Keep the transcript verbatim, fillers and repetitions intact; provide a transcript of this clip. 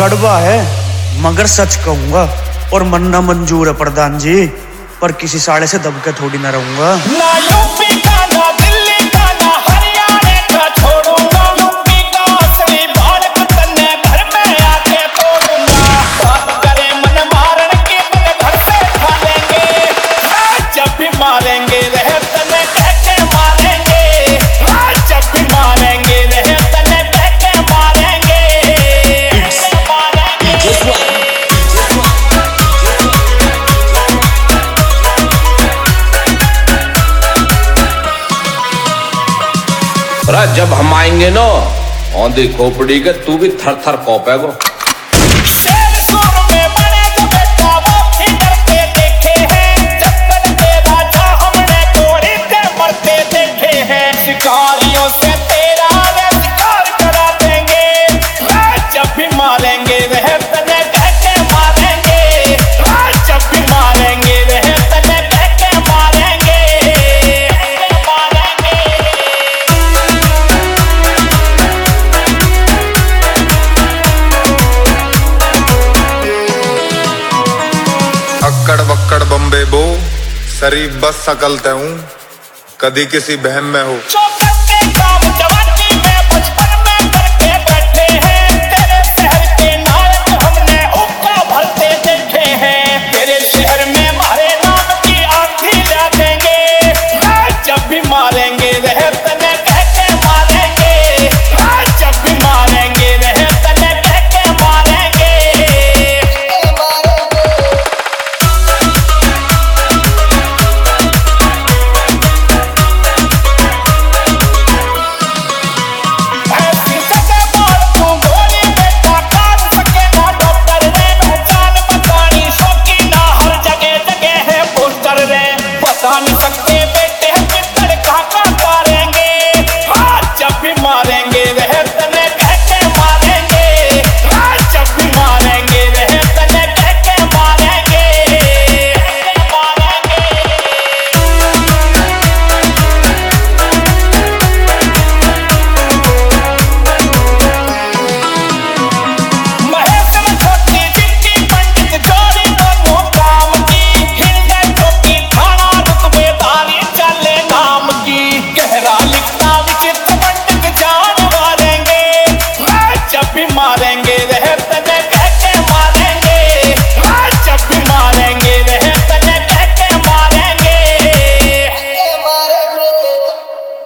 कड़वा है मगर सच कहूंगा, और मन्ना मंजूर है प्रधान जी, पर किसी साले से दबके थोड़ी ना रहूंगा। ना यूपी का ना दिल्ली का ना हरियाणा का छोड़ूंगा, यूपी का असली बालक तन्ने घर में आके तोड़ूंगा। बात करे मन मारन की अपने घर से खा लेंगे, जब भी मारेंगे रहे तन्ने कहके मारेंगे, जब भी मारेंगे रहे तन्ने कहके मारेंगे, मारेंगे। जब हम आएंगे ना औंधी खोपड़ी के, तू भी थर थर कौपेगो। शिकारियों से तेरा शिकार करा देंगे, जब भी मारेंगे रह तने कहके मारेंगे, जब भी मारेंगे रह तने कहके मारेंगे, मारेंगे। अक्कड़ बक्कड़ बम्बे बो शरीफ बस सकलते हूँ, कदी किसी बहम में हो। मारेंगे रह तने कहके मारेंगे, जब भी मारेंगे रह तने कहके मारेंगे, ऐसी जगह मार तू गोली बेटा काट सके ना डॉक्टर रे, पहचान बतानी शौकीन ना हर जगह जगह है पोस्टर रे, बता नहीं सकते